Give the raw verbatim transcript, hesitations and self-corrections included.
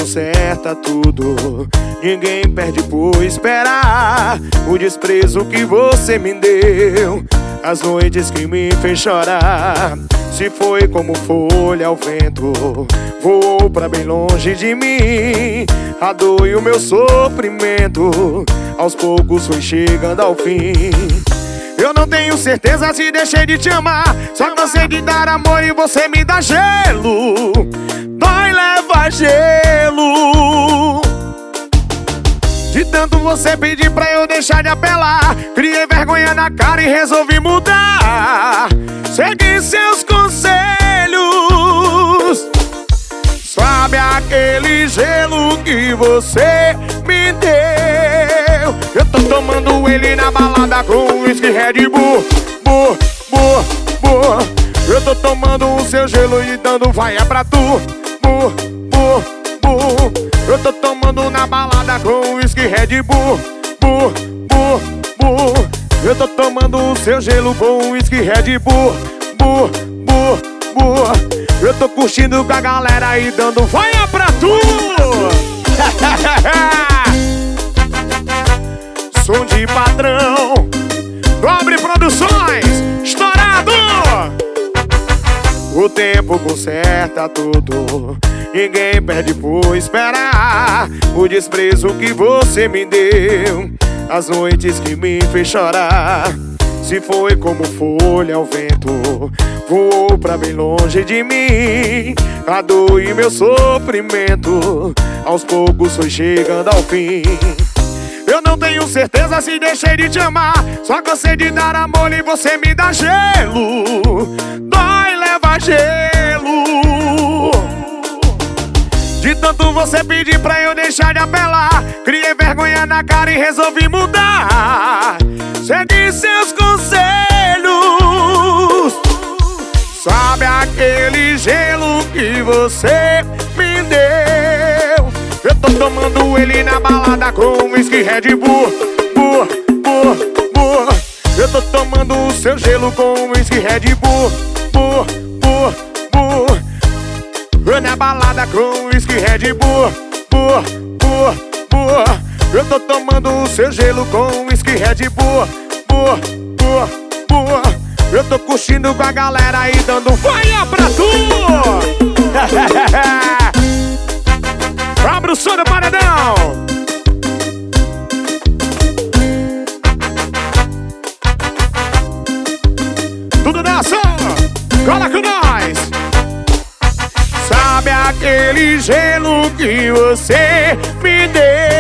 conserta tudo. Ninguém perde por esperar o desprezo que você me deu, as noites que me fez chorar. Se foi como folha ao vento, voou pra bem longe de mim. A dor e o meu sofrimento aos poucos foi chegando ao fim. Eu não tenho certeza se deixei de te amar, só cansei de dar amor e você me dá gelo. Dói, leva gelo. De tanto você pedir pra eu deixar de apelar, criei vergonha na cara e resolvi mudar. Segui seus conselhos. Sabe aquele gelo que você me deu? Eu tô tomando ele na balada com whisky Red Bull, Bull, Bull, Bull. Eu tô tomando o seu gelo e dando vaia pra tu, Bull, Bull, Bull. Eu tô tomando na balada com whisky Red Bull, Bull, Bull, Bull. Eu tô tomando o seu gelo com whisky Red Bull, Bull, Bull, Bull. Eu tô curtindo com a galera e dando vaia pra tu. Som de padrão, Dobre Produções, estourado. O tempo conserta tudo, ninguém perde por esperar o desprezo que você me deu, as noites que me fez chorar. Se foi como folha ao vento, voou pra bem longe de mim. A dor e meu sofrimento aos poucos foi chegando ao fim. Eu não tenho certeza se deixei de te amar, só cansei de dar amor e você me dá gelo. Dói, leva gelo. De tanto você pedir pra eu deixar de apelar, criei vergonha na cara e resolvi mudar. Segui seus conselhos. Sabe aquele gelo que você me deu? Eu tô tomando ele na balada com whisky Red Bull, Bull, Bull, Bull. Eu tô tomando o seu gelo com whisky Red Bull, Bull, Bull, Bull. Eu na balada com whisky Red Bull, Bull, Bull, Bull. Eu tô tomando o seu gelo com whisky Red Bull, Bull, Bull, Bull. Eu tô curtindo com a galera e dando vaia pra tu. Abra o som do paredão. Tudo nessa, cola com nós. Sabe aquele gelo que você me deu?